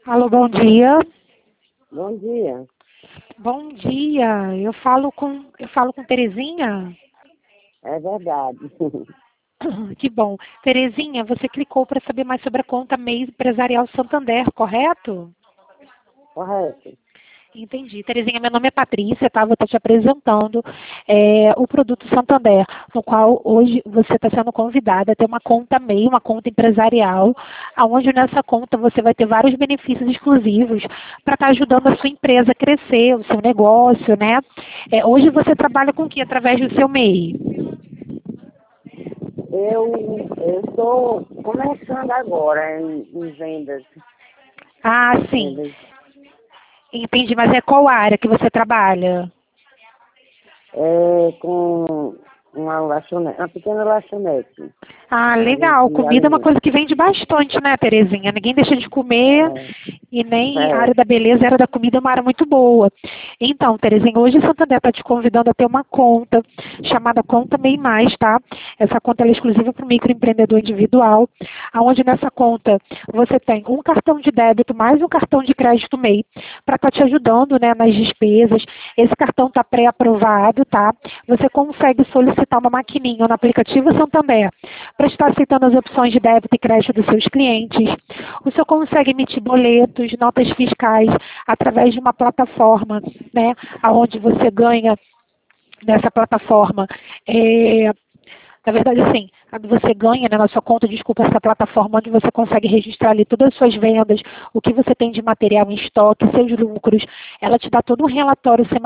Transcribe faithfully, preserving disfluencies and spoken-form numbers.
Alô, bom dia. Bom dia. Bom dia. Eu falo com eu falo com Terezinha. É verdade. Que bom. Terezinha, você clicou para saber mais sobre a conta MEI Empresarial Santander, correto? Correto. Entendi. Terezinha, meu nome é Patrícia, tá? Vou estar te apresentando é, o produto Santander, no qual hoje você está sendo convidada a ter uma conta MEI, uma conta empresarial, onde nessa conta você vai ter vários benefícios exclusivos para estar ajudando a sua empresa a crescer, o seu negócio, né? É, hoje você trabalha com o que através do seu MEI? Eu estou começando agora em, em vendas. Ah, sim. Vendas Entendi, mas é qual área que você trabalha? é, com uma lanchonete, uma pequena lanchonete Ah, de, legal. de Comida é uma alimentos. coisa que vende bastante, né, Terezinha? Ninguém deixa de comer e nem a É, área é, da beleza, a área da comida é uma área muito boa. Então, Terezinha, hoje o Santander está te convidando a ter uma conta chamada Conta MEI Mais, tá? Essa conta ela é exclusiva para o microempreendedor individual, aonde nessa conta você tem um cartão de débito mais um cartão de crédito MEI para estar te ajudando, né, nas despesas. Esse cartão está pré-aprovado, tá? Você consegue solicitar uma maquininha no aplicativo Santander para estar aceitando as opções de débito e crédito dos seus clientes. O senhor consegue emitir boletos, notas fiscais através de uma plataforma, né, onde você ganha nessa plataforma. É, na verdade, assim, você ganha, né, na sua conta, desculpa, essa plataforma onde você consegue registrar ali todas as suas vendas, o que você tem de material em estoque, seus lucros. Ela te dá todo um relatório semanal